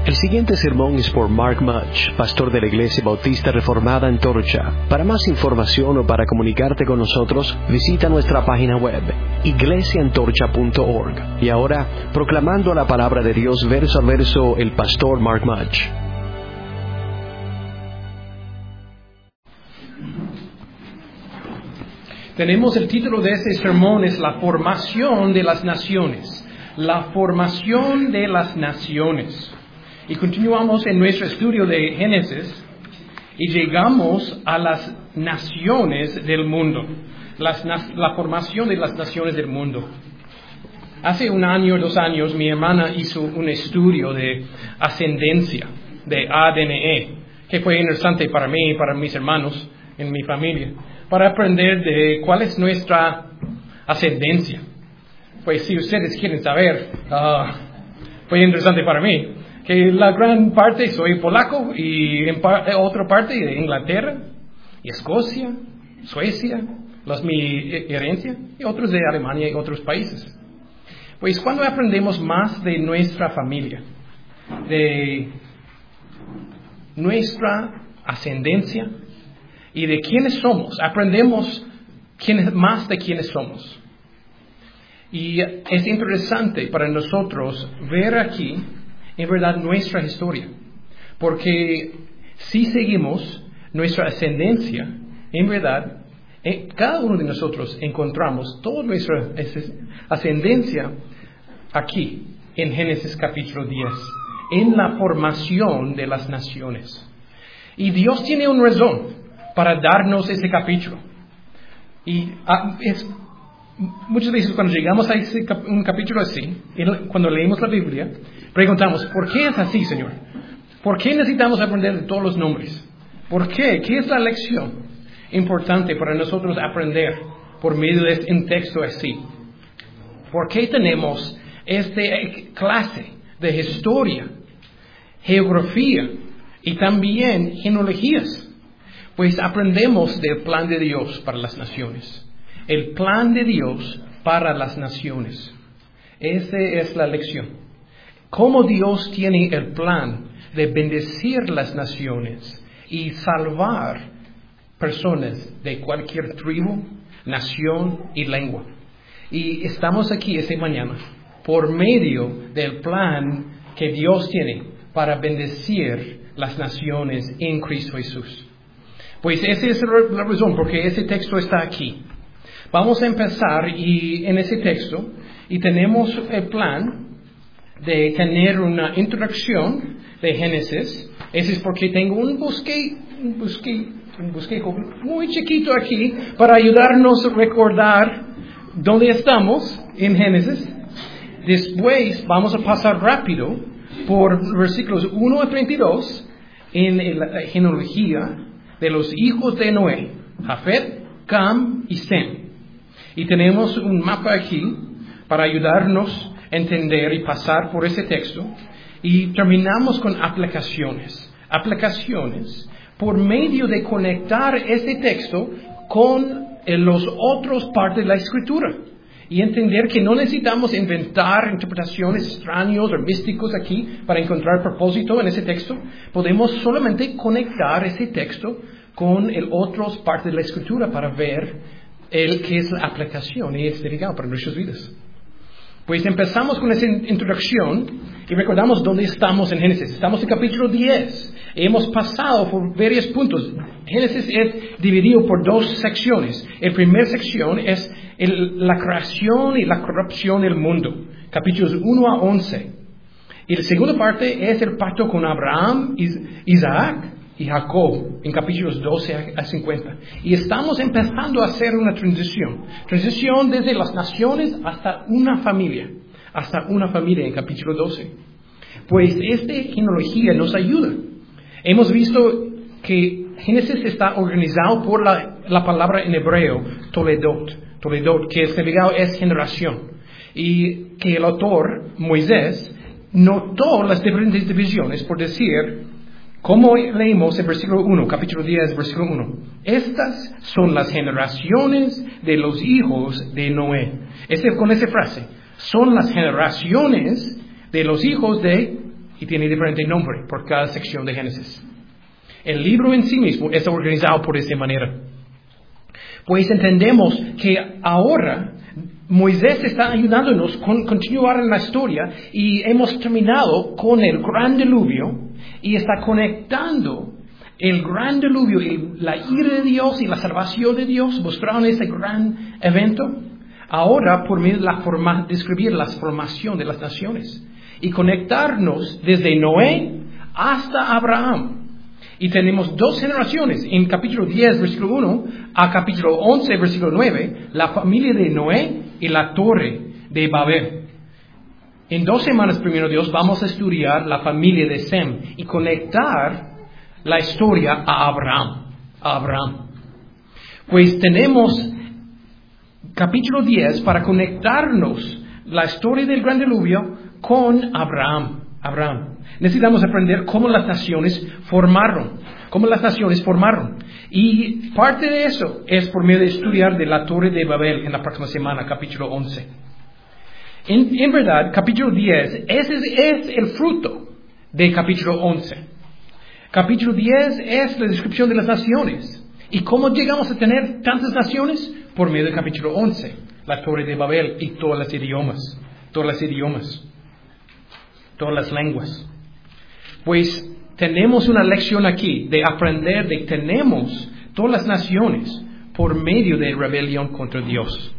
El siguiente sermón es por Mark Mudge, pastor de la Iglesia Bautista Reformada Antorcha. Para más información o para comunicarte con nosotros, visita nuestra página web, iglesiantorcha.org. Y ahora, proclamando la palabra de Dios verso a verso, el pastor Mark Mudge. Tenemos el título de este sermón es La formación de las naciones. La formación de las naciones. Y continuamos en nuestro estudio de Génesis y llegamos a las naciones del mundo. La formación de las naciones del mundo. Hace 1 año o 2 años mi hermana hizo un estudio de ascendencia, de ADN, que fue interesante para mí y para mis hermanos en mi familia, para aprender de cuál es nuestra ascendencia. Pues si ustedes quieren saber, fue interesante para mí, que la gran parte soy polaco y en otra parte de Inglaterra, y Escocia, Suecia, mi herencia, y otros de Alemania y otros países. Pues cuando aprendemos más de nuestra familia, de nuestra ascendencia y de quiénes somos, aprendemos más de quiénes somos. Y es interesante para nosotros ver aquí, en verdad, nuestra historia. Porque si seguimos nuestra ascendencia, en verdad, cada uno de nosotros encontramos toda nuestra ascendencia aquí, en Génesis capítulo 10, en la formación de las naciones. Y Dios tiene una razón para darnos ese capítulo. Y muchas veces cuando llegamos a un capítulo así, cuando leemos la Biblia, preguntamos, ¿por qué es así, Señor? ¿Por qué necesitamos aprender de todos los nombres? ¿Por qué? ¿Qué es la lección importante para nosotros aprender por medio de un texto así? ¿Por qué tenemos esta clase de historia, geografía y también genealogías? Pues aprendemos del plan de Dios para las naciones. El plan de Dios para las naciones. Esa es la lección. Cómo Dios tiene el plan de bendecir las naciones y salvar personas de cualquier tribu, nación y lengua. Y estamos aquí esta mañana por medio del plan que Dios tiene para bendecir las naciones en Cristo Jesús. Pues esa es la razón porque ese texto está aquí. Vamos a empezar en ese texto y tenemos el plan de tener una introducción de Génesis. Ese es porque tengo un bosquejo muy chiquito aquí para ayudarnos a recordar dónde estamos en Génesis. Después vamos a pasar rápido por versículos 1 a 32 en la genealogía de los hijos de Noé, Jafet, Cam y Sem. Y tenemos un mapa aquí para ayudarnos a entender y pasar por ese texto. Y terminamos con aplicaciones. Aplicaciones por medio de conectar ese texto con los otros partes de la Escritura. Y entender que no necesitamos inventar interpretaciones extrañas o místicos aquí para encontrar propósito en ese texto. Podemos solamente conectar ese texto con otras partes de la Escritura para ver qué es la aplicación y es dedicado para nuestras vidas. Pues empezamos con esa introducción y recordamos dónde estamos en Génesis. Estamos en capítulo 10. Hemos pasado por varios puntos. Génesis es dividido por 2 secciones. La primera sección es la creación y la corrupción del mundo. Capítulos 1 a 11. Y la segunda parte es el pacto con Abraham, Isaac y Jacob, en capítulos 12 a 50. Y estamos empezando a hacer una transición. Transición desde las naciones hasta una familia. Hasta una familia en capítulo 12. Pues esta genealogía nos ayuda. Hemos visto que Génesis está organizado por la palabra en hebreo, Toledot. Toledot, que significa es generación. Y que el autor, Moisés, notó las diferentes divisiones por decir, como leímos en versículo 1, capítulo 10, versículo 1. Estas son las generaciones de los hijos de Noé. Con esa frase, son las generaciones de los hijos de y tiene diferente nombre por cada sección de Génesis. El libro en sí mismo está organizado por esta manera. Pues entendemos que ahora Moisés está ayudándonos con continuar en la historia y hemos terminado con el gran diluvio y está conectando el gran diluvio y la ira de Dios y la salvación de Dios mostraron ese gran evento. Ahora por medio de describir la formación de las naciones y conectarnos desde Noé hasta Abraham. Y tenemos 2 generaciones, en capítulo 10, versículo 1, a capítulo 11, versículo 9, la familia de Noé y la torre de Babel. En 2 semanas, primero Dios, vamos a estudiar la familia de Sem y conectar la historia a Abraham. Pues tenemos capítulo 10 para conectarnos la historia del gran diluvio con Abraham. Necesitamos aprender cómo las naciones formaron. Y parte de eso es por medio de estudiar de la Torre de Babel en la próxima semana, capítulo 11. En verdad, capítulo 10 es el fruto de capítulo 11. Capítulo 10 es la descripción de las naciones. ¿Y cómo llegamos a tener tantas naciones? Por medio del capítulo 11, la Torre de Babel y todas las idiomas, todas las lenguas. Pues tenemos una lección aquí de aprender de que tenemos todas las naciones por medio de rebelión contra Dios.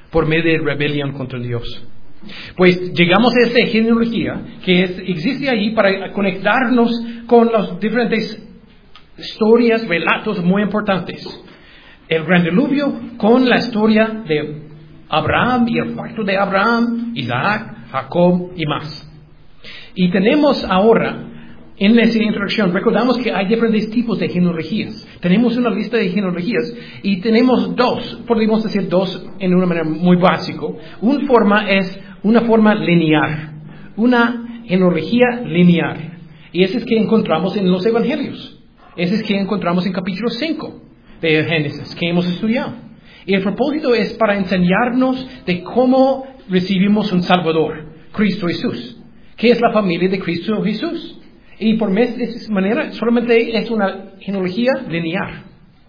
Pues llegamos a esta genealogía que existe ahí para conectarnos con las diferentes historias, relatos muy importantes. El gran diluvio con la historia de Abraham y el pacto de Abraham, Isaac, Jacob y más. Y tenemos ahora, en esa introducción, recordamos que hay diferentes tipos de genealogías. Tenemos una lista de genealogías y tenemos 2, podemos decir 2 en una manera muy básica. Una forma es una forma lineal, una genealogía lineal. Y esa es que encontramos en los evangelios. Esa es que encontramos en capítulo 5 de Génesis, que hemos estudiado. Y el propósito es para enseñarnos de cómo recibimos un Salvador, Cristo Jesús. ¿Qué es la familia de Cristo Jesús? Y por de esa manera solamente es una genealogía lineal.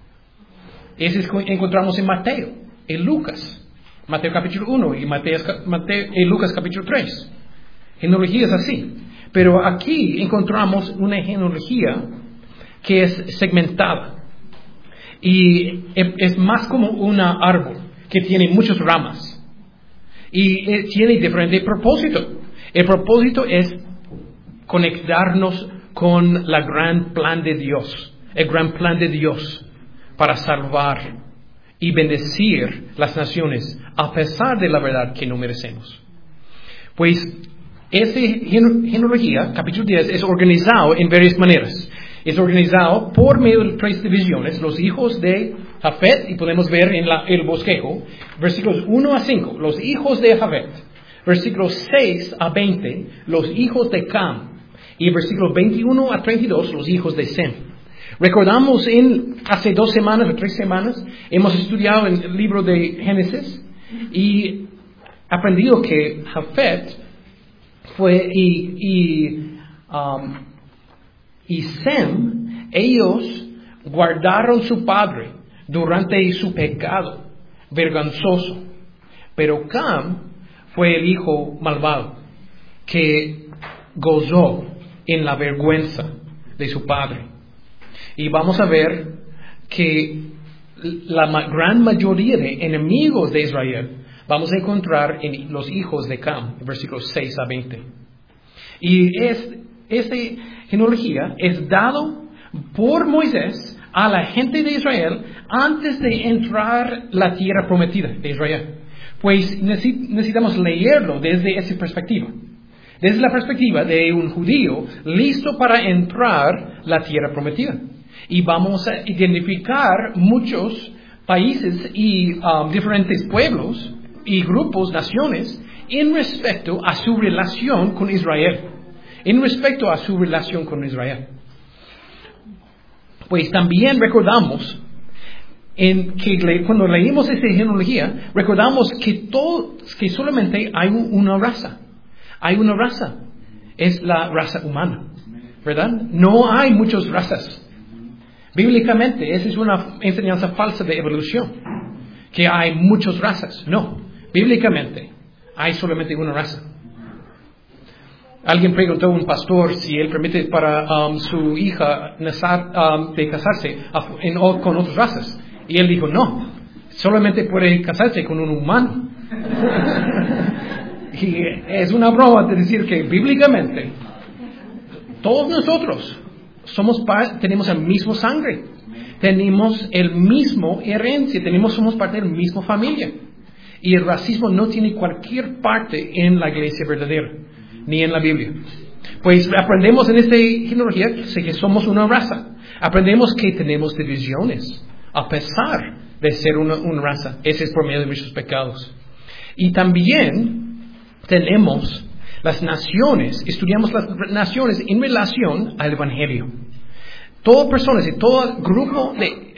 Eso es que encontramos en Mateo, en Lucas. Mateo capítulo 1 y Lucas capítulo 3. Genealogías así. Pero aquí encontramos una genealogía que es segmentada. Y es más como un árbol que tiene muchas ramas. Y tiene diferente propósito. El propósito es conectarnos con el gran plan de Dios para salvar y bendecir las naciones a pesar de la verdad que no merecemos. Pues esa genealogía, capítulo 10, es organizado en varias maneras. Es organizado por medio de 3 divisiones, los hijos de Jafet, y podemos ver en el bosquejo, versículos 1 a 5, los hijos de Jafet. Versículos 6 a 20, los hijos de Cam. Y versículos 21 a 32, los hijos de Sem. Recordamos hace 2 semanas o 3 semanas, hemos estudiado en el libro de Génesis y aprendido que Jafet fue y Sem, ellos guardaron su padre durante su pecado vergonzoso. Pero Cam fue el hijo malvado que gozó en la vergüenza de su padre. Y vamos a ver que la gran mayoría de enemigos de Israel vamos a encontrar en los hijos de Cam, versículos 6 a 20. Y esta genealogía es dado por Moisés a la gente de Israel antes de entrar la tierra prometida de Israel. Pues necesitamos leerlo desde esa perspectiva. Desde la perspectiva de un judío listo para entrar la tierra prometida. Y vamos a identificar muchos países y diferentes pueblos y grupos, naciones, en respecto a su relación con Israel. Pues también recordamos cuando leímos esta genealogía, recordamos que solamente hay una raza. es la raza humana, ¿verdad? No hay muchas razas. Bíblicamente, esa es una enseñanza falsa de evolución, que hay muchas razas. No, bíblicamente hay solamente una raza. Alguien preguntó a un pastor si él permite para su hija de casarse con otras razas. Y él dijo, no, solamente puede casarse con un humano. Y es una broma de decir que bíblicamente todos nosotros tenemos el mismo sangre, tenemos el mismo herencia, somos parte de la misma familia. Y el racismo no tiene cualquier parte en la iglesia verdadera, ni en la Biblia. Pues aprendemos en esta genealogía que somos una raza. Aprendemos que tenemos divisiones, a pesar de ser una raza. Ese es por medio de nuestros pecados. Y también tenemos las naciones, estudiamos las naciones en relación al Evangelio. Todas personas y todo grupo de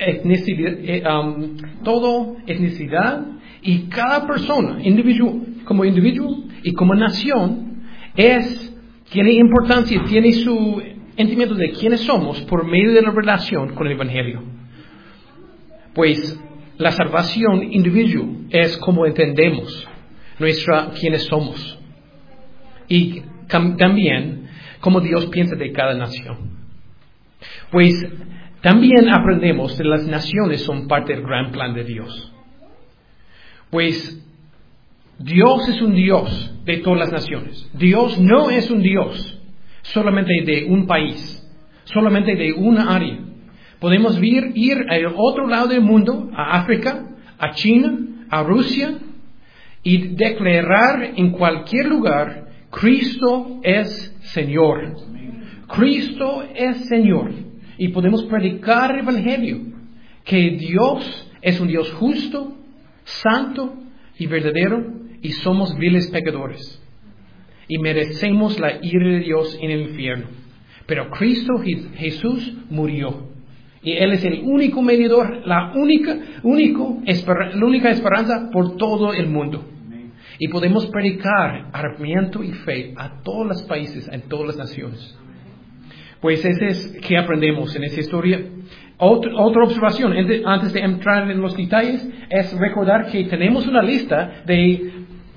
etnicidad y cada persona, como individuo y como nación, tiene importancia, tiene su entendimiento de quiénes somos por medio de la relación con el Evangelio. Pues la salvación individual es como entendemos quiénes somos. Y también como Dios piensa de cada nación. Pues también aprendemos que las naciones son parte del gran plan de Dios. Pues Dios es un Dios de todas las naciones. Dios no es un Dios solamente de un país, solamente de una área. Podemos ir al otro lado del mundo, a África, a China, a Rusia, y declarar en cualquier lugar, Cristo es Señor. Cristo es Señor. Y podemos predicar el Evangelio, que Dios es un Dios justo, santo y verdadero, y somos viles pecadores. Y merecemos la ira de Dios en el infierno. Pero Cristo Jesús murió. Y Él es el único mediador, la única esperanza por todo el mundo. Y podemos predicar arrepentimiento y fe a todos los países, a todas las naciones. Pues ese es que aprendemos en esa historia. Otra observación, antes de entrar en los detalles, es recordar que tenemos una lista de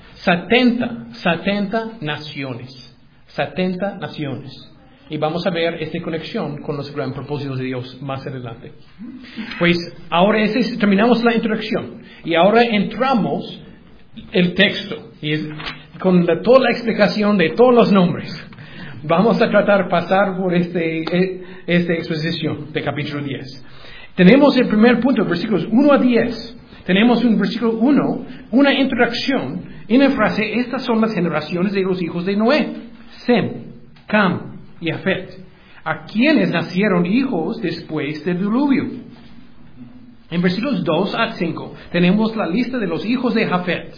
70 naciones. 70 naciones. Y vamos a ver esta conexión con los grandes propósitos de Dios más adelante. Pues ahora terminamos la introducción. Y ahora entramos el texto. Y con toda la explicación de todos los nombres. Vamos a tratar de pasar por esta exposición de capítulo 10. Tenemos el primer punto, versículos 1 a 10. Tenemos un versículo 1, una introducción y una frase. Estas son las generaciones de los hijos de Noé. Sem, Cam y Jafet, a quienes nacieron hijos después del diluvio. En versículos 2 a 5 tenemos la lista de los hijos de Jafet.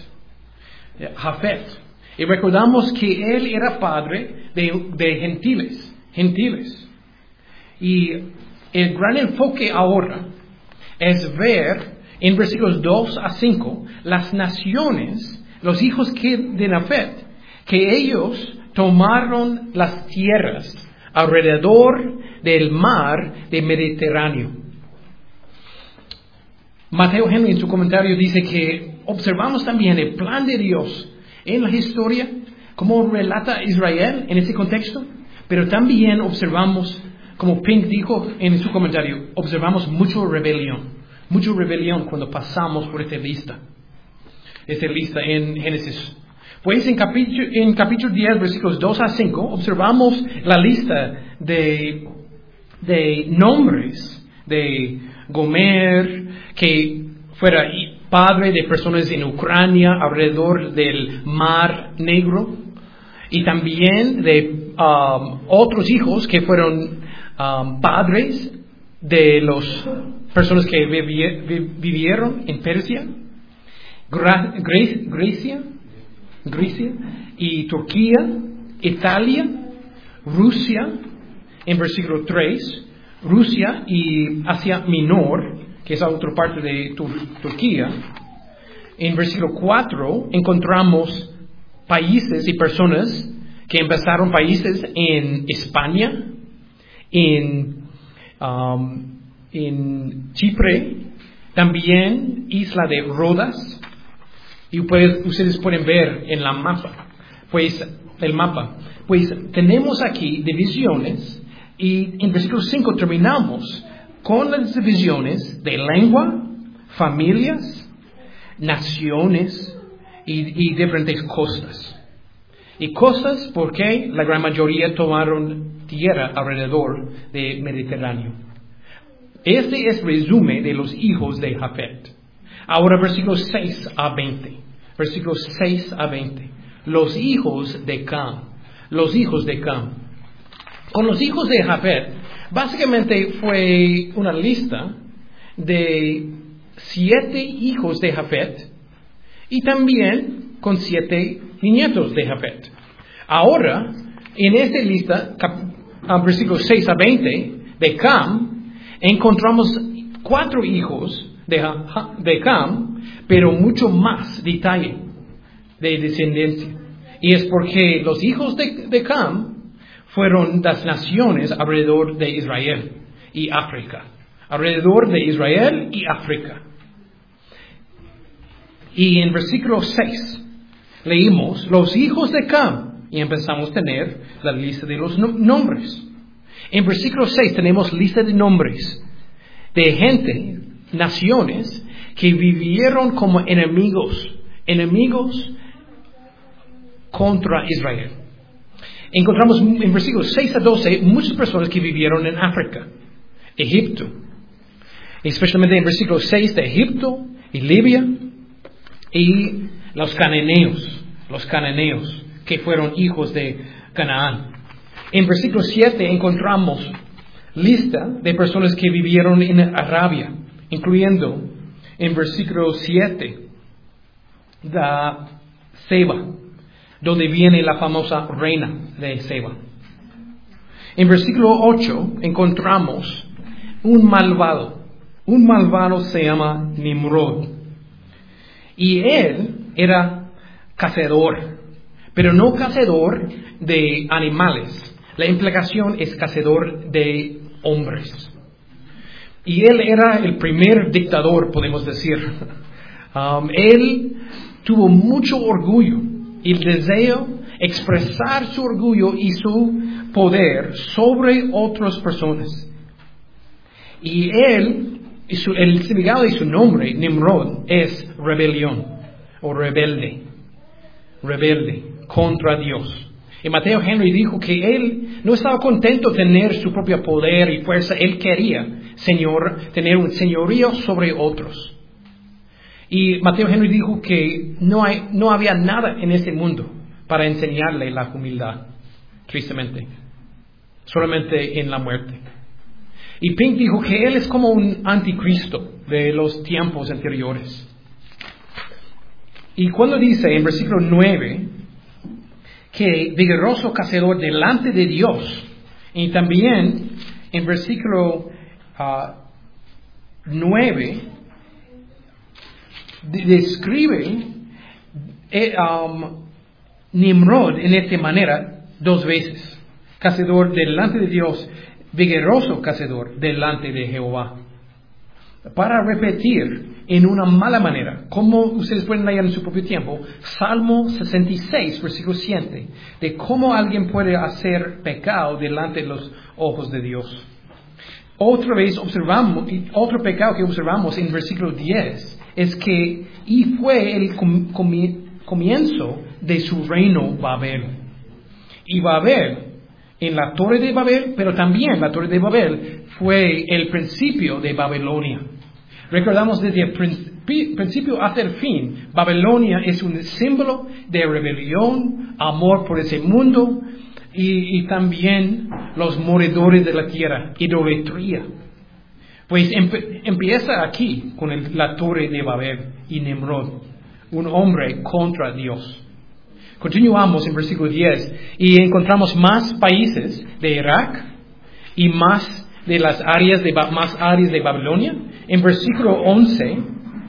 Y recordamos que él era padre de gentiles. Y el gran enfoque ahora es ver en versículos 2 a 5 las naciones, los hijos de Jafet, que ellos tomaron las tierras alrededor del mar del Mediterráneo. Mateo Henry en su comentario dice que observamos también el plan de Dios en la historia, como relata Israel en ese contexto, pero también observamos, como Pink dijo en su comentario, observamos mucha rebelión cuando pasamos por esta lista en Génesis. Pues en capítulo 10, versículos 2 a 5, observamos la lista de nombres de Gomer, que fuera padre de personas en Ucrania, alrededor del Mar Negro, y también de otros hijos que fueron padres de las personas que vivieron en Persia, Grecia y Turquía, Italia, Rusia, en versículo 3, Rusia y Asia Menor, que es la otra parte de Turquía. En versículo 4 encontramos países y personas que empezaron países en España, en Chipre, también isla de Rodas, y ustedes pueden ver en el mapa, pues tenemos aquí divisiones, y en versículo 5 terminamos con las divisiones de lengua, familias, naciones y diferentes costas. Y costas porque la gran mayoría tomaron tierra alrededor del Mediterráneo. Este es el resumen de los hijos de Jafet. Ahora versículos 6 a 20. Versículos 6 a 20. Los hijos de Cam. Los hijos de Cam. Con los hijos de Jafet, básicamente fue una lista de 7 hijos de Jafet y también con 7 nietos de Jafet. Ahora, en esta lista, versículos 6 a 20 de Cam, encontramos 4 hijos de Cam, pero mucho más detalle de descendencia. Y es porque los hijos de Cam fueron las naciones alrededor de Israel y África. Alrededor de Israel y África. Y en versículo 6 leímos los hijos de Cam y empezamos a tener la lista de los nombres. En versículo 6 tenemos lista de nombres de gente, naciones que vivieron como enemigos contra Israel. Encontramos en versículos 6 a 12 muchas personas que vivieron en África, Egipto, especialmente en versículos 6 de Egipto y Libia y los cananeos que fueron hijos de Canaán. En versículo 7 encontramos lista de personas que vivieron en Arabia, incluyendo en versículo 7 de Seba, donde viene la famosa reina de Seba. En versículo 8 encontramos un malvado. Un malvado se llama Nimrod. Y él era cazador, pero no cazador de animales. La implicación es cazador de hombres. Y él era el primer dictador, podemos decir. Él tuvo mucho orgullo y el deseo expresar su orgullo y su poder sobre otras personas. Y él, el significado de su nombre, Nimrod, es rebelión o rebelde contra Dios. Y Mateo Henry dijo que él no estaba contento de tener su propio poder y fuerza. Él quería tener un señorío sobre otros. Y Mateo Henry dijo que no había nada en este mundo para enseñarle la humildad, tristemente, solamente en la muerte. Y Pink dijo que él es como un anticristo de los tiempos anteriores. Y cuando dice en versículo 9 que vigoroso cazador delante de Dios, y también en versículo 9 describe Nimrod en esta manera 2 veces. Cazador delante de Dios, vigoroso cazador delante de Jehová. Para repetir en una mala manera, como ustedes pueden leer en su propio tiempo, Salmo 66, versículo 7, de cómo alguien puede hacer pecado delante de los ojos de Dios. Otra vez observamos, otro pecado que observamos en versículo 10, es que y fue el comienzo de su reino Babel. Y Babel, en la Torre de Babel, pero también la Torre de Babel fue el principio de Babilonia. Recordamos desde el principio hasta el fin, Babilonia es un símbolo de rebelión, amor por ese mundo y también los moradores de la tierra, idolatría. Pues empieza aquí con la Torre de Babel y Nimrod, un hombre contra Dios. Continuamos en versículo 10 y encontramos más países de Irak y más de las áreas de Babilonia. En versículo 11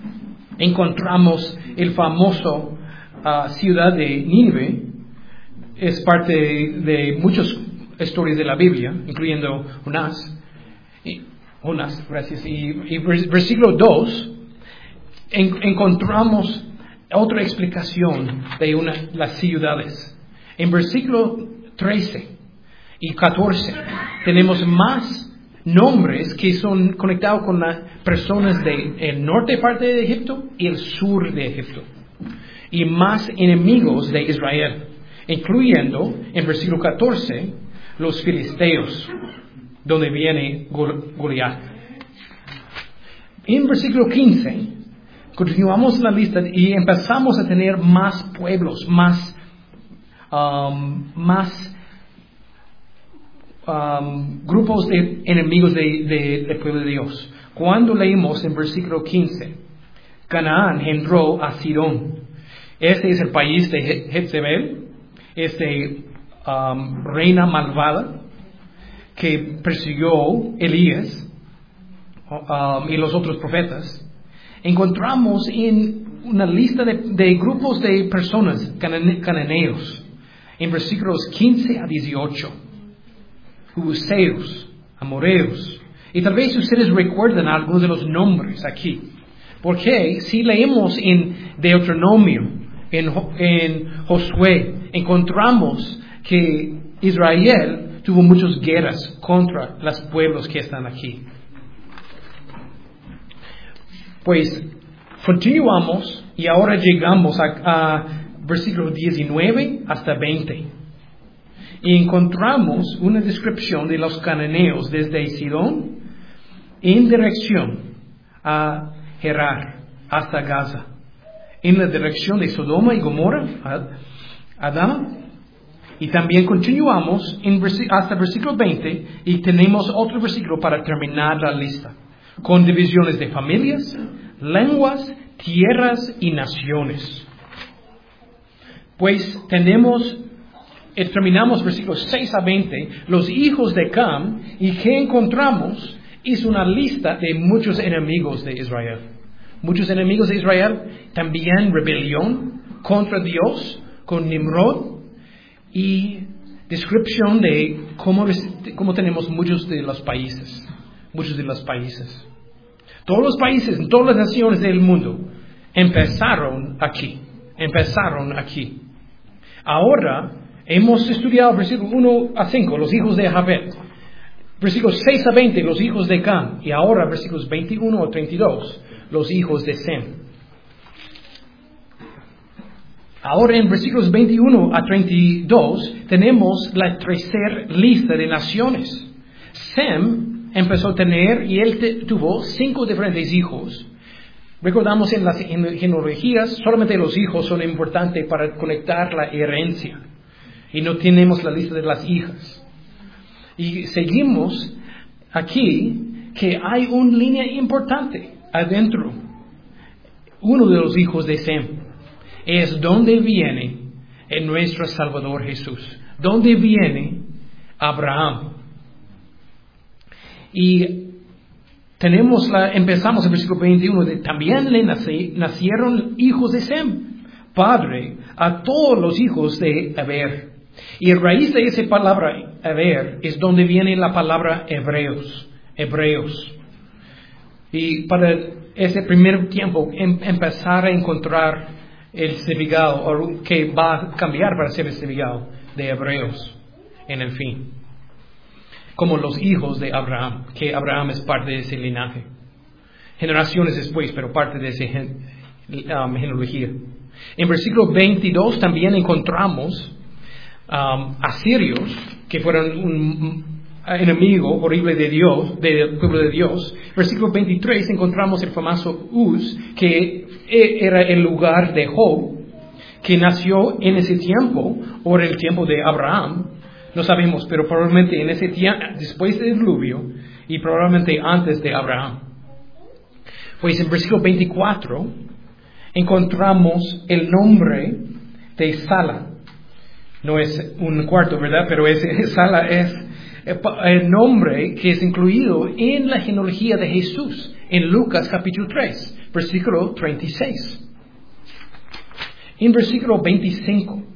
encontramos el famoso ciudad de Nínive es parte de muchas historias de la Biblia, incluyendo Jonás, gracias. Y versículo 2, encontramos otra explicación de las ciudades. En versículo 13 y 14 tenemos más nombres que son conectados con las personas del norte parte de Egipto y el sur de Egipto. Y más enemigos de Israel, incluyendo en versículo 14 los filisteos, donde viene Goliat. En versículo 15 continuamos la lista y empezamos a tener más pueblos, más grupos de enemigos del pueblo de Dios. Cuando leímos en versículo 15, Canaán engendró a Sidón. Este es el país de Jezebel, reina malvada que persiguió Elías y los otros profetas. Encontramos en una lista de grupos de personas cananeos en versículos 15 a 18. Jebuseos, amoreos. Y tal vez ustedes recuerdan algunos de los nombres aquí. Porque si leemos en Deuteronomio, en Josué, encontramos que Israel tuvo muchas guerras contra los pueblos que están aquí. Pues continuamos y ahora llegamos a versículos 19 hasta 20. Y encontramos una descripción de los cananeos desde Sidón en dirección a Gerar hasta Gaza, en la dirección de Sodoma y Gomorra, Adama, y también continuamos hasta versículo 20 y tenemos otro versículo para terminar la lista, con divisiones de familias, lenguas, tierras y naciones. Pues terminamos versículos 6 a 20, los hijos de Cam, y que encontramos es una lista de muchos enemigos de Israel. Muchos enemigos de Israel, también rebelión contra Dios, con Nimrod, y descripción de cómo tenemos muchos de los países. Todos los países, todas las naciones del mundo empezaron aquí. Ahora, hemos estudiado versículos 1 a 5, los hijos de Jafet. Versículos 6 a 20, los hijos de Cam. Y ahora, versículos 21 a 32, los hijos de Sem. Ahora, en versículos 21 a 32, tenemos la tercera lista de naciones. Sem empezó a tener, y él tuvo 5 diferentes hijos. Recordamos en las genealogías, solamente los hijos son importantes para conectar la herencia. Y no tenemos la lista de las hijas. Y seguimos aquí que hay una línea importante adentro. Uno de los hijos de Sem es donde viene nuestro Salvador Jesús. Donde viene Abraham. Y empezamos en versículo 21, también le nacieron hijos de Sem, padre a todos los hijos de Eber. Y a raíz de esa palabra Eber es donde viene la palabra hebreos. Y para ese primer tiempo empezar a encontrar el significado, que va a cambiar para ser el significado de hebreos en el fin. Como los hijos de Abraham, que Abraham es parte de ese linaje. Generaciones después, pero parte de esa genealogía. En versículo 22 también encontramos asirios, que fueron un enemigo horrible de Dios, del pueblo de Dios. Versículo 23 encontramos el famoso Uz, que era el lugar de Job, que nació en ese tiempo, o en el tiempo de Abraham. No sabemos, pero probablemente en ese tiempo, después del diluvio, y probablemente antes de Abraham. Pues en versículo 24 encontramos el nombre de Sala. No es un cuarto, ¿verdad? Pero Sala es el nombre que es incluido en la genealogía de Jesús, en Lucas capítulo 3, versículo 36. En versículo 25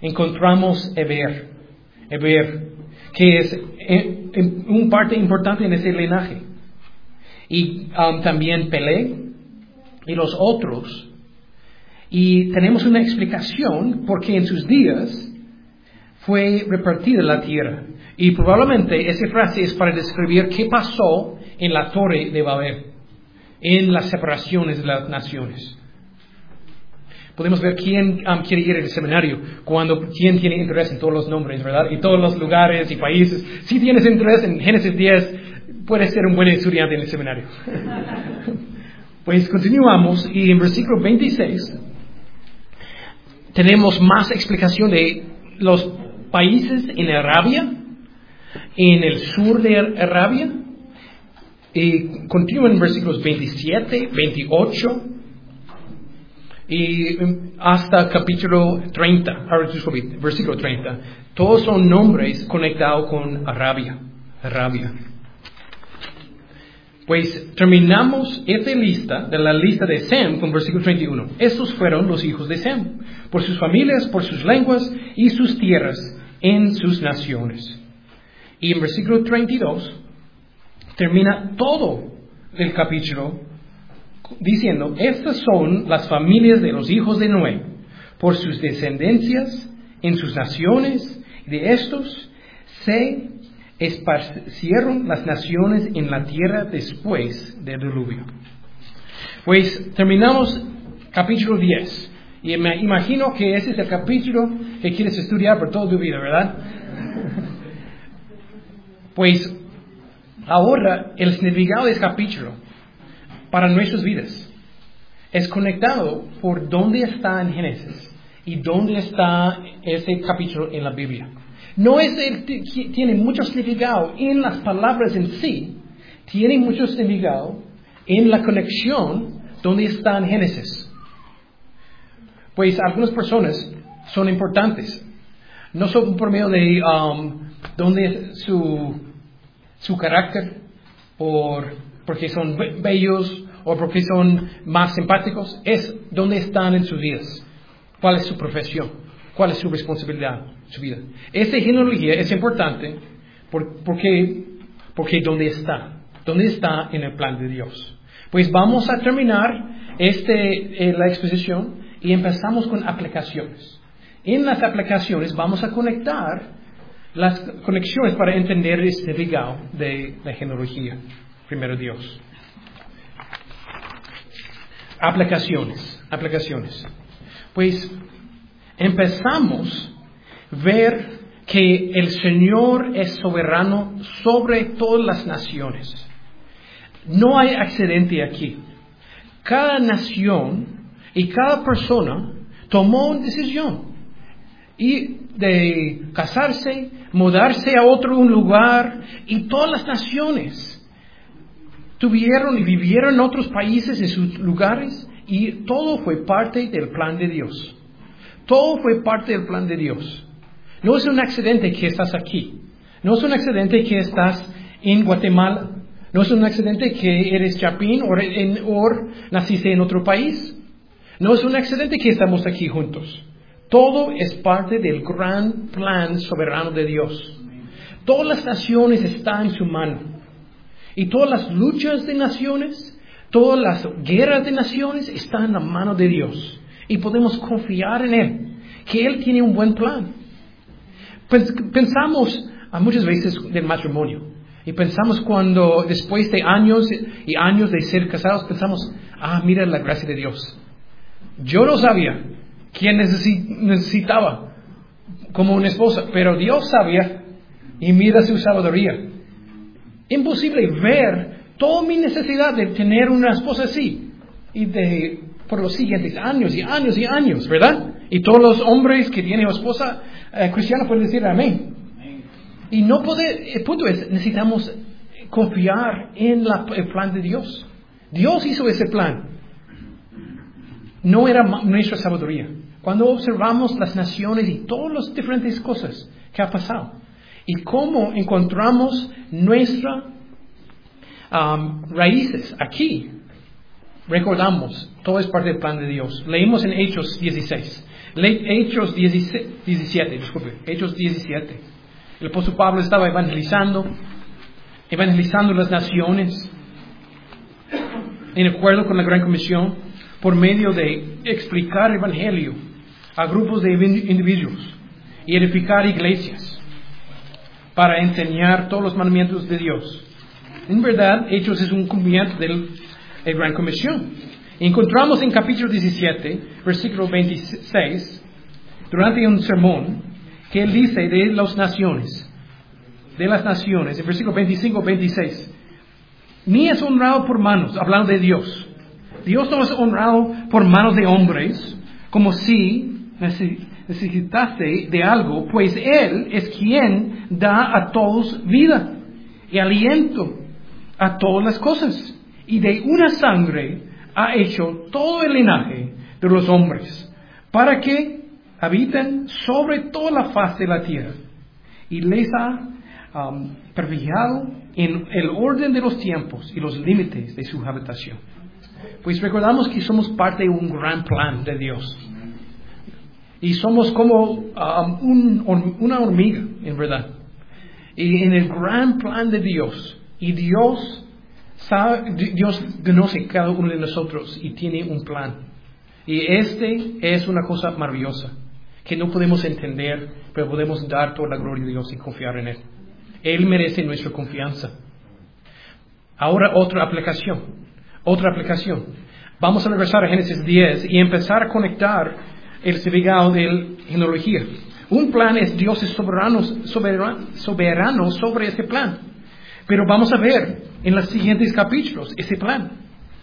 encontramos Eber, que es un parte importante en ese linaje. Y también Pelé y los otros. Y tenemos una explicación porque en sus días fue repartida la tierra. Y probablemente esa frase es para describir qué pasó en la Torre de Babel, en las separaciones de las naciones. Podemos ver quién quiere ir al seminario, quién tiene interés en todos los nombres, ¿verdad? Y todos los lugares y países. Si tienes interés en Génesis 10, puedes ser un buen estudiante en el seminario. Pues continuamos y en versículo 26 tenemos más explicación de los países en Arabia, en el sur de Arabia. Y continúa en versículos 27, 28 y hasta capítulo 30, versículo 30. Todos son nombres conectados con Arabia. Pues terminamos esta lista, de la lista de Sem, con versículo 31. Estos fueron los hijos de Sem, por sus familias, por sus lenguas y sus tierras en sus naciones. Y en versículo 32 termina todo el capítulo diciendo, estas son las familias de los hijos de Noé, por sus descendencias en sus naciones, y de estos se esparcieron las naciones en la tierra después del diluvio. Pues terminamos capítulo 10, y me imagino que ese es el capítulo que quieres estudiar por toda tu vida, ¿verdad? Pues ahora el significado de este capítulo para nuestras vidas es conectado por dónde está en Génesis y dónde está ese capítulo en la Biblia. No es tiene mucho significado en las palabras en sí, tiene mucho significado en la conexión donde está en Génesis. Pues algunas personas son importantes, no solo por medio de dónde es su carácter, porque son bellos o porque son más simpáticos, es dónde están en sus vidas, cuál es su profesión, cuál es su responsabilidad, su vida. Esa genealogía es importante porque dónde está en el plan de Dios. Pues vamos a terminar la exposición y empezamos con aplicaciones. En las aplicaciones vamos a conectar las conexiones para entender este legado de la genealogía. Primero Dios. Aplicaciones. Pues empezamos a ver que el Señor es soberano sobre todas las naciones. No hay accidente aquí. Cada nación y cada persona tomó una decisión y de casarse, mudarse a un lugar, y todas las naciones tuvieron y vivieron en otros países, en sus lugares, y todo fue parte del plan de Dios. Todo fue parte del plan de Dios. No es un accidente que estás aquí. No es un accidente que estás en Guatemala. No es un accidente que eres chapín o naciste en otro país. No es un accidente que estamos aquí juntos. Todo es parte del gran plan soberano de Dios. Todas las naciones están en su mano. Y todas las luchas de naciones, todas las guerras de naciones están en la mano de Dios. Y podemos confiar en Él, que Él tiene un buen plan. Pensamos muchas veces del matrimonio. Y pensamos cuando después de años y años de ser casados, pensamos, mira la gracia de Dios. Yo no sabía quién necesitaba como una esposa, pero Dios sabía y mira su sabiduría. Imposible ver toda mi necesidad de tener una esposa así y por los siguientes años y años y años, ¿verdad? Y todos los hombres que tienen esposa cristiana pueden decir amén. Y el punto es, necesitamos confiar en el plan de Dios. Dios hizo ese plan. No era nuestra sabiduría. Cuando observamos las naciones y todas las diferentes cosas que ha pasado, y cómo encontramos nuestras raíces aquí, recordamos, todo es parte del plan de Dios. Leímos en Hechos 16. Hechos 17. El apóstol Pablo estaba evangelizando las naciones, en acuerdo con la Gran Comisión, por medio de explicar el Evangelio a grupos de individuos y edificar iglesias para enseñar todos los mandamientos de Dios. En verdad, Hechos es un cumplimiento de la Gran Comisión. Encontramos en capítulo 17, versículo 26, durante un sermón, que él dice de las naciones, en versículo 25-26, ni es honrado por manos, hablando de Dios. Dios no es honrado por manos de hombres, como si necesitase de algo, pues Él es quien da a todos vida y aliento a todas las cosas. Y de una sangre ha hecho todo el linaje de los hombres, para que habiten sobre toda la faz de la tierra. Y les ha perfilado en el orden de los tiempos y los límites de su habitación. Pues recordamos que somos parte de un gran plan de Dios. Y somos como una hormiga, en verdad. Y en el gran plan de Dios. Y Dios conoce cada uno de nosotros y tiene un plan. Y es una cosa maravillosa que no podemos entender, pero podemos dar toda la gloria a Dios y confiar en Él. Él merece nuestra confianza. Ahora otra aplicación. Vamos a regresar a Génesis 10 y empezar a conectar el significado de la genealogía. Un plan es Dios es soberano sobre ese plan. Pero vamos a ver en los siguientes capítulos ese plan.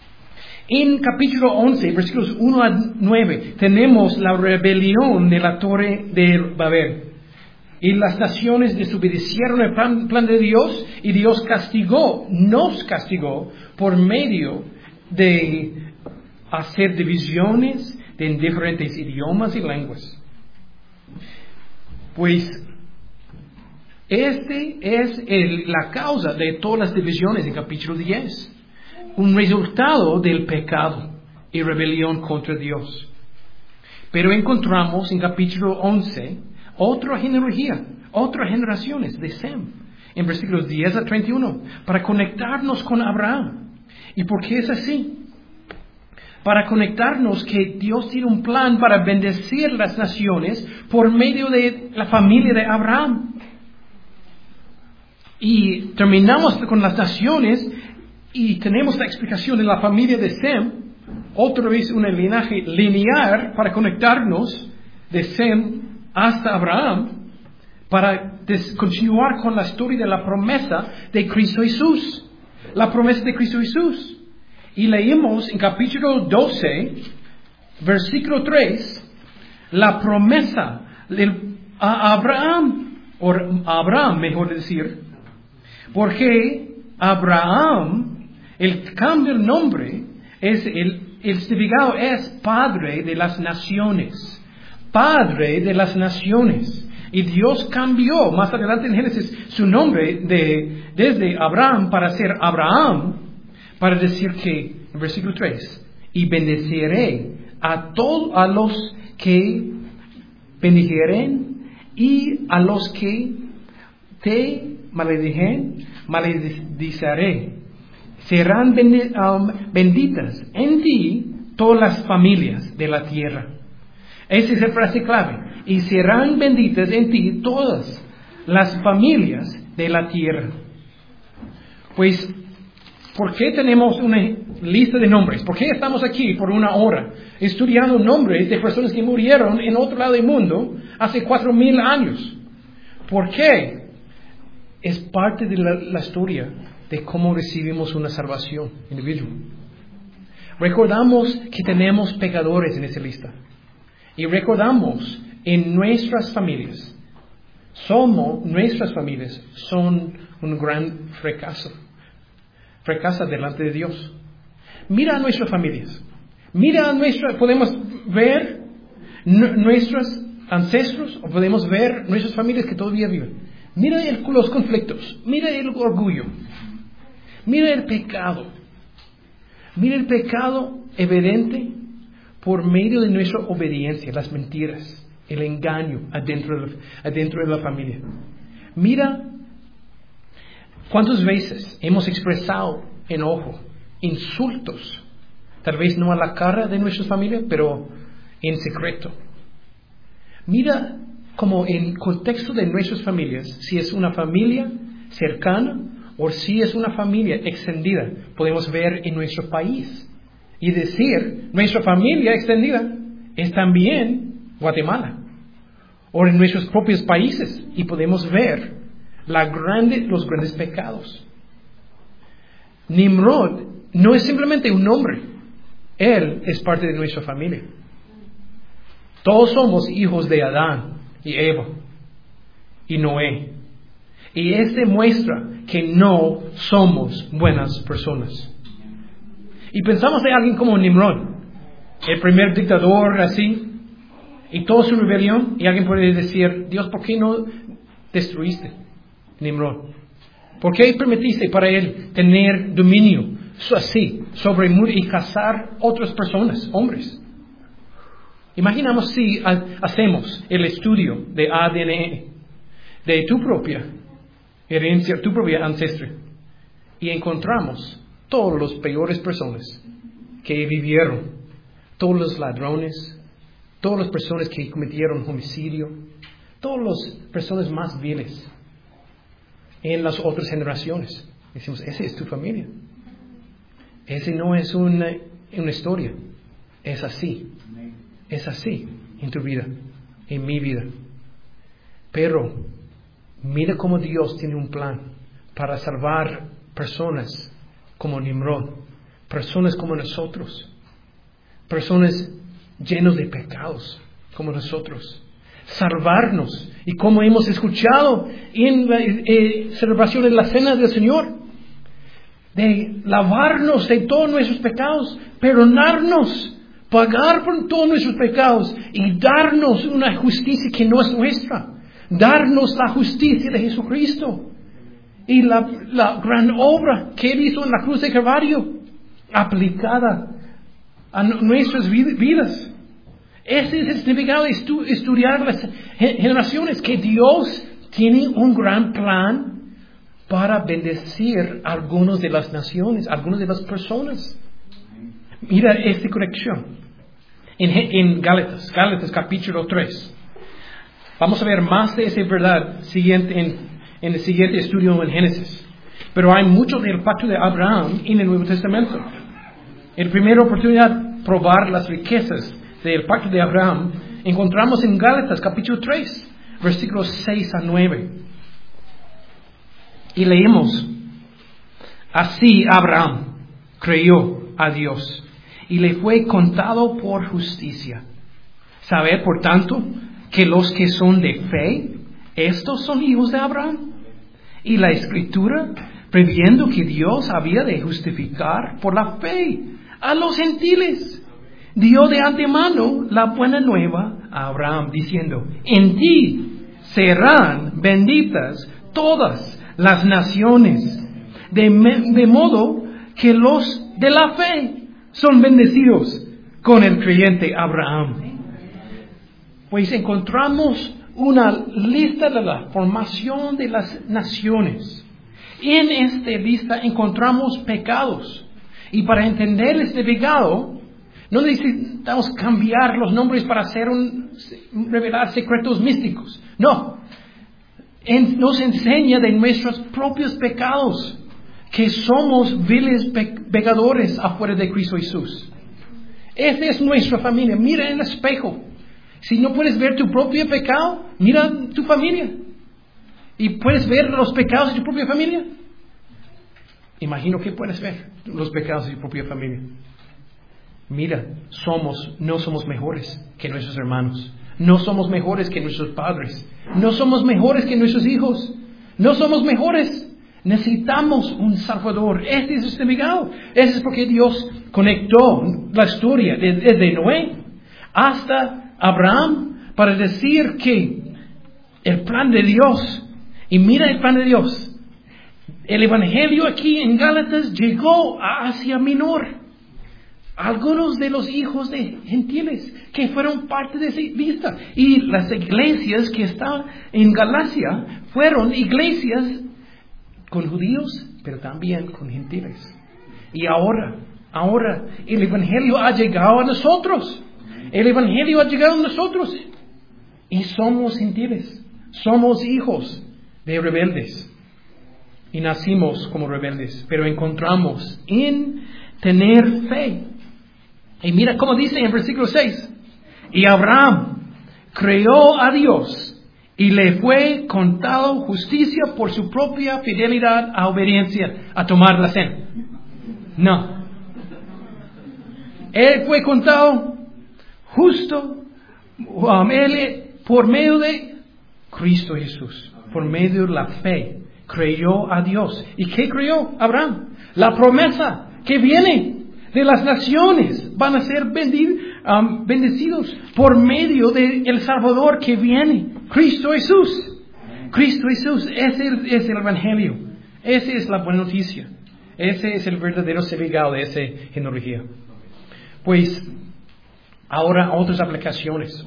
En capítulo 11, versículos 1 a 9, tenemos la rebelión de la Torre de Babel. Y las naciones desobedecieron el plan de Dios, y Dios nos castigó por medio de hacer divisiones en diferentes idiomas y lenguas. Pues es la causa de todas las divisiones en capítulo 10. Un resultado del pecado y rebelión contra Dios. Pero encontramos en capítulo 11 otra genealogía, otras generaciones de Sem, en versículos 10 a 31, para conectarnos con Abraham. ¿Y por qué es así? Para conectarnos que Dios tiene un plan para bendecir las naciones por medio de la familia de Abraham. Y terminamos con las naciones y tenemos la explicación de la familia de Sem, otra vez un linaje lineal para conectarnos de Sem hasta Abraham, para continuar con la historia de la promesa de Cristo Jesús. La promesa de Cristo Jesús. Y leímos en capítulo 12, versículo 3, la promesa a Abraham, mejor decir, porque Abraham, el cambio de nombre, el significado es Padre de las Naciones. Padre de las naciones. Y Dios cambió más adelante en Génesis su nombre desde Abraham para ser Abraham, para decir que, en versículo 3, y bendeciré a todos a los que bendijeren, y a los que te maldijeren, maldiciré. Serán benditas en ti todas las familias de la tierra. Esa es la frase clave. Y serán benditas en ti todas las familias de la tierra. Pues, ¿por qué tenemos una lista de nombres? ¿Por qué estamos aquí por una hora estudiando nombres de personas que murieron en otro lado del mundo hace 4,000 años? ¿Por qué? Es parte de la historia de cómo recibimos una salvación individual. Recordamos que tenemos pecadores en esa lista. Y recordamos en nuestras familias, nuestras familias son un gran fracaso delante de Dios. Mira a nuestras familias, podemos ver nuestros ancestros o podemos ver nuestras familias que todavía viven. Mira los conflictos, mira el orgullo, mira el pecado evidente por medio de nuestra obediencia, las mentiras, el engaño adentro de la familia. Mira cuántas veces hemos expresado enojo, insultos, tal vez no a la cara de nuestra familia, pero en secreto. Mira como en contexto de nuestras familias, si es una familia cercana o si es una familia extendida, podemos ver en nuestro país y decir, nuestra familia extendida es también Guatemala, o en nuestros propios países, y podemos ver los grandes pecados. Nimrod no es simplemente un nombre, él es parte de nuestra familia. Todos somos hijos de Adán y Eva y Noé. Y demuestra que no somos buenas personas. Y pensamos de alguien como Nimrod, el primer dictador así, y toda su rebelión, y alguien puede decir, Dios, ¿por qué no destruiste Nimrod? ¿Por qué permitiste para él tener dominio así sobre y cazar otras personas, hombres? Imaginamos si hacemos el estudio de ADN de tu propia herencia, tu propia ancestry, y encontramos todas las peores personas que vivieron, todos los ladrones, todas las personas que cometieron homicidio, todas las personas más viles en las otras generaciones. Decimos, esa es tu familia. Ese no es una historia, es así. Es así en tu vida, en mi vida. Pero mira cómo Dios tiene un plan para salvar personas como Nimrod, personas como nosotros, personas llenas de pecados como nosotros. Salvarnos, y como hemos escuchado en la celebración de la Cena del Señor, de lavarnos de todos nuestros pecados, perdonarnos, pagar por todos nuestros pecados y darnos una justicia que no es nuestra, darnos la justicia de Jesucristo y la gran obra que Él hizo en la cruz de Calvario aplicada a nuestras vidas. Ese es el significado de estudiar las generaciones, que Dios tiene un gran plan para bendecir a algunas de las naciones, a algunas de las personas. Mira esta conexión en Gálatas capítulo 3. Vamos a ver más de esa verdad en el siguiente estudio en Génesis. Pero hay mucho del pacto de Abraham en el Nuevo Testamento. En primera oportunidad, probar las riquezas del pacto de Abraham, encontramos en Gálatas capítulo 3, versículos 6 a 9. Y leemos, así Abraham creyó a Dios y le fue contado por justicia. Sabed, por tanto, que los que son de fe, estos son hijos de Abraham. Y la Escritura, previendo que Dios había de justificar por la fe a los gentiles, dio de antemano la buena nueva a Abraham, diciendo, en ti serán benditas todas las naciones, de modo que los de la fe son bendecidos con el creyente Abraham. Pues encontramos una lista de la formación de las naciones. En esta lista encontramos pecados. Y para entender este pecado, no necesitamos cambiar los nombres para revelar secretos místicos. No. Nos enseña de nuestros propios pecados, que somos viles pecadores afuera de Cristo Jesús. Esta es nuestra familia. Mira en el espejo. Si no puedes ver tu propio pecado, mira tu familia. ¿Y puedes ver los pecados de tu propia familia? Imagino que puedes ver los pecados de tu propia familia. Mira, no somos mejores que nuestros hermanos. No somos mejores que nuestros padres. No somos mejores que nuestros hijos. No somos mejores. Necesitamos un Salvador. Este es el significado. Ese es porque Dios conectó la historia desde Noé hasta Abraham para decir que el plan de Dios, y mira el plan de Dios, el Evangelio aquí en Gálatas llegó a Asia Menor, algunos de los hijos de gentiles que fueron parte de esa lista. Y las iglesias que están en Galacia fueron iglesias con judíos, pero también con gentiles. Y ahora el Evangelio ha llegado a nosotros. El Evangelio ha llegado a nosotros. Y somos gentiles. Somos hijos de rebeldes. Y nacimos como rebeldes. Pero encontramos en tener fe. Y mira cómo dice en versículo 6. Y Abraham creyó a Dios y le fue contado justicia por su propia fidelidad a obediencia a tomar la cena. No. Él fue contado justo por medio de Cristo Jesús, por medio de la fe. Creyó a Dios. ¿Y qué creyó Abraham? La promesa que viene de las naciones van a ser bendecidos por medio del Salvador que viene, Cristo Jesús. Cristo Jesús, ese es el Evangelio. Esa es la buena noticia. Ese es el verdadero significado de esa genealogía. Pues, ahora otras aplicaciones.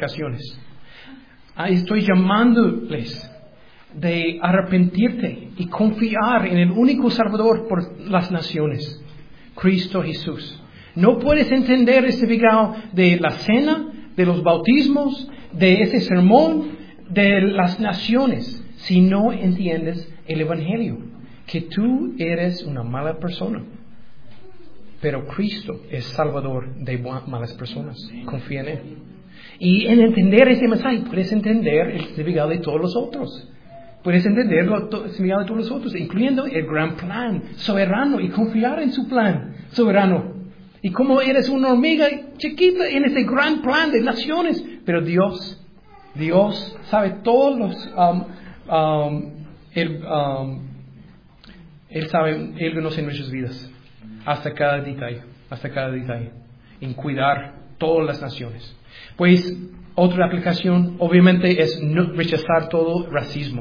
Estoy llamándoles de arrepentirte y confiar en el único Salvador por las naciones, Cristo Jesús. No puedes entender este significado de la cena, de los bautismos, de ese sermón, de las naciones, si no entiendes el Evangelio, que tú eres una mala persona. Pero Cristo es Salvador de malas personas. Confía en Él. Y en entender ese mensaje, puedes entender el significado de todos los otros. Puedes entender el significado de todos los otros, incluyendo el gran plan soberano y confiar en su plan soberano. Y como eres una hormiga chiquita en ese gran plan de naciones. Pero Dios sabe todos los... Él sabe, Él conoce nuestras vidas. Hasta cada detalle. En cuidar todas las naciones. Pues, otra aplicación, obviamente, es no rechazar todo racismo.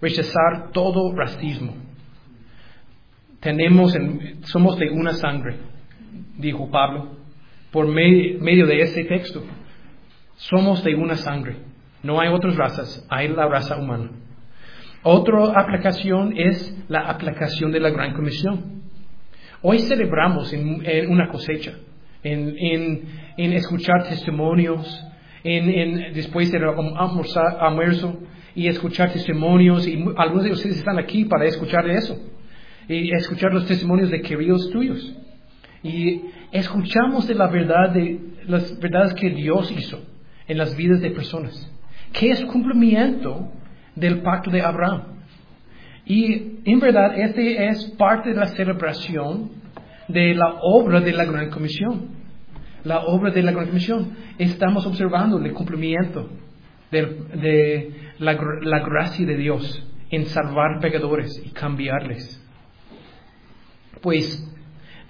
Somos de una sangre, dijo Pablo, por medio de ese texto. Somos de una sangre. No hay otras razas, hay la raza humana. Otra aplicación es la aplicación de la Gran Comisión. Hoy celebramos en una cosecha, en escuchar testimonios, después del almuerzo, y escuchar testimonios, y algunos de ustedes están aquí para escuchar eso, y escuchar los testimonios de queridos tuyos, y escuchamos de la verdad, de las verdades que Dios hizo en las vidas de personas, que es cumplimiento del pacto de Abraham. Y en verdad este es parte de la celebración de la obra de la Gran Comisión. La obra de la Gran Comisión. Estamos observando el cumplimiento de la gracia de Dios en salvar pecadores y cambiarles. Pues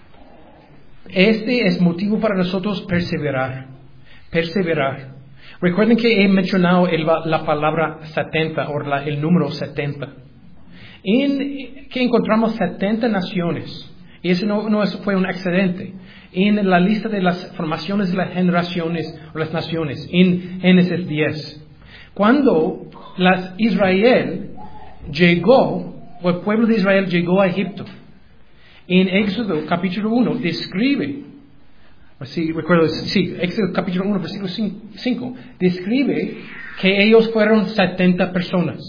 este es motivo para nosotros perseverar. Recuerden que he mencionado la palabra 70 o el número 70. Que encontramos 70 naciones. Y eso no fue un accidente. En la lista de las formaciones de las generaciones o las naciones, en Génesis 10. Cuando Israel llegó, o el pueblo de Israel llegó a Egipto, en Éxodo capítulo 1 describe, Éxodo capítulo 1 versículo 5, describe que ellos fueron 70 personas.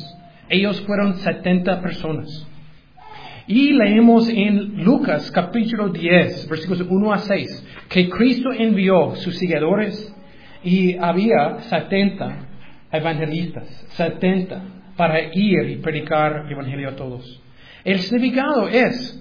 Y leemos en Lucas capítulo 10, versículos 1 a 6, que Cristo envió sus seguidores y había 70 evangelistas, 70 para ir y predicar el evangelio a todos. El significado es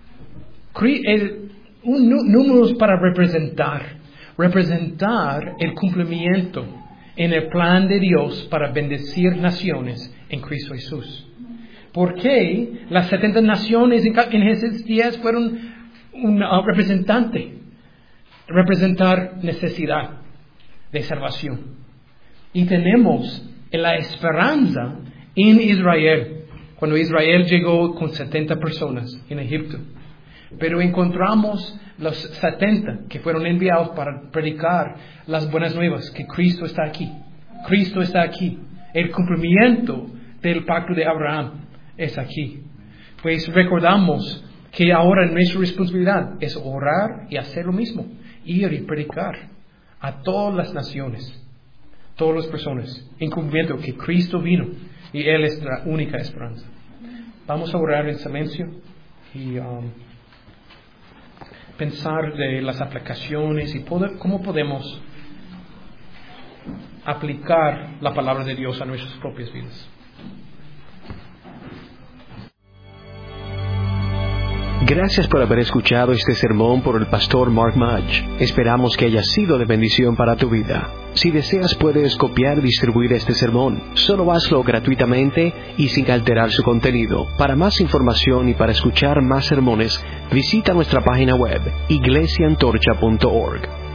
números para representar el cumplimiento en el plan de Dios para bendecir naciones en Cristo Jesús. ¿Por qué las 70 naciones en Génesis 10 fueron un representante? Representar necesidad de salvación. Y tenemos la esperanza en Israel, cuando Israel llegó con 70 personas en Egipto. Pero encontramos los 70 que fueron enviados para predicar las buenas nuevas, que Cristo está aquí. Cristo está aquí. El cumplimiento del pacto de Abraham es aquí. Pues recordamos que ahora nuestra responsabilidad es orar y hacer lo mismo. Ir y predicar a todas las naciones, todas las personas, en cumplimiento que Cristo vino y Él es la única esperanza. Vamos a orar en silencio y pensar de las aplicaciones y cómo podemos aplicar la palabra de Dios a nuestras propias vidas. Gracias por haber escuchado este sermón por el pastor Mark Mudge. Esperamos que haya sido de bendición para tu vida. Si deseas puedes copiar y distribuir este sermón. Solo hazlo gratuitamente y sin alterar su contenido. Para más información y para escuchar más sermones, visita nuestra página web iglesiaantorcha.org.